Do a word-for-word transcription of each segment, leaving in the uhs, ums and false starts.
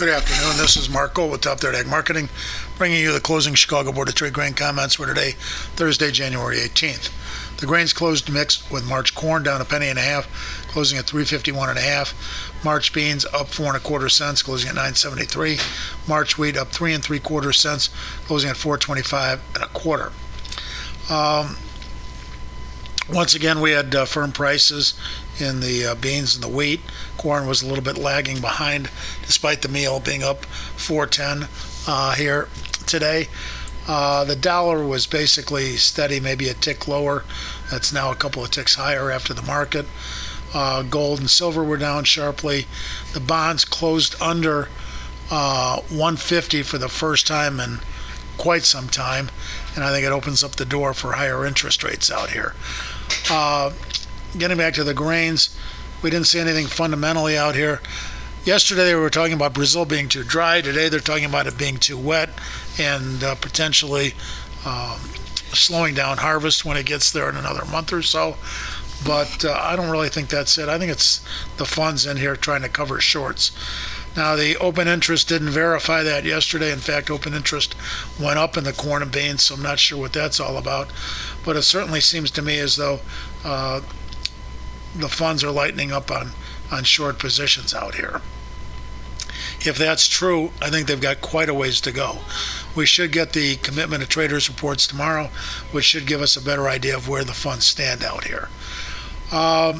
Good afternoon. This is Mark Gold with Top Third Ag Marketing, bringing you the closing Chicago Board of Trade grain comments for today, Thursday, January eighteenth. The grains closed mixed with March corn down a penny and a half, closing at three fifty-one and a half. March beans up four and a quarter cents, closing at nine seventy-three. March wheat up three and three quarter cents, closing at four twenty-five and a quarter. Um, once again, we had uh, firm prices in the uh, beans and the wheat. Corn was a little bit lagging behind, despite the meal being up four ten uh, here today. Uh, the dollar was basically steady, maybe a tick lower. That's now a couple of ticks higher after the market. Uh, gold and silver were down sharply. The bonds closed under uh, one fifty for the first time in quite some time, and I think it opens up the door for higher interest rates out here. Uh, getting back to the grains, we didn't see anything fundamentally out here. Yesterday they were talking about Brazil being too dry. Today they're talking about it being too wet and uh, potentially um, slowing down harvest when it gets there in another month or so. But uh, I don't really think that's it. I think it's the funds in here trying to cover shorts. Now, the open interest didn't verify that yesterday. In fact, open interest went up in the corn and beans, so I'm not sure what that's all about. But it certainly seems to me as though uh, the funds are lightening up on, on short positions out here. If that's true, I think they've got quite a ways to go. We should get the commitment of traders reports tomorrow, which should give us a better idea of where the funds stand out here. Um,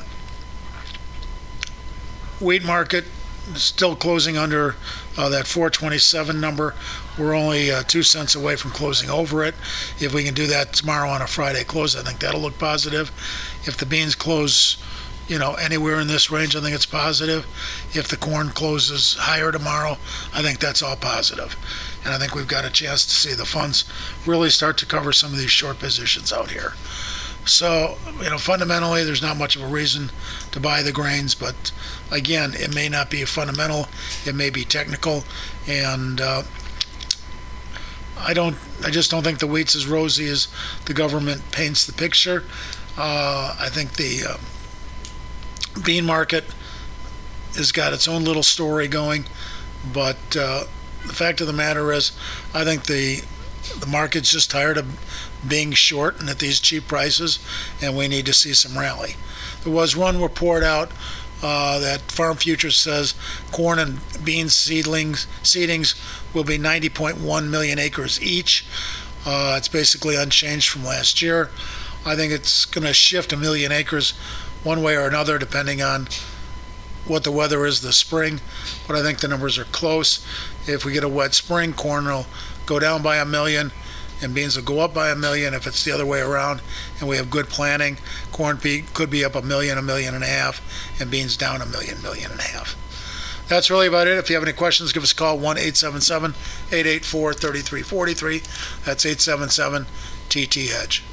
wheat market still closing under uh, that four twenty-seven number. We're only uh, two cents away from closing over it. If we can do that tomorrow on a Friday close, I think that'll look positive. If the beans close, you know, anywhere in this range, I think it's positive. If the corn closes higher tomorrow, I think that's all positive. And I think we've got a chance to see the funds really start to cover some of these short positions out here. So, you know, fundamentally, there's not much of a reason to buy the grains, but again, it may not be fundamental, it may be technical, and uh, I don't, I just don't think the wheat's as rosy as the government paints the picture. Uh, I think the uh, bean market has got its own little story going, but uh, the fact of the matter is, I think the the market's just tired of being short and at these cheap prices, and we need to see some rally. There was one report out uh, that Farm Futures says corn and beans seedlings seedings will be ninety point one million acres each. Uh, it's basically unchanged from last year. I think it's going to shift a million acres one way or another depending on what the weather is this spring, but I think the numbers are close. If we get a wet spring, corn will go down by a million and beans will go up by a million. If it's the other way around and we have good planning, corn could be up a million, a million and a half, and beans down a million, million and a half. That's really about it. If you have any questions, give us a call, one eight seven seven, eight eight four, three three four three. That's eight seven seven T T Hedge.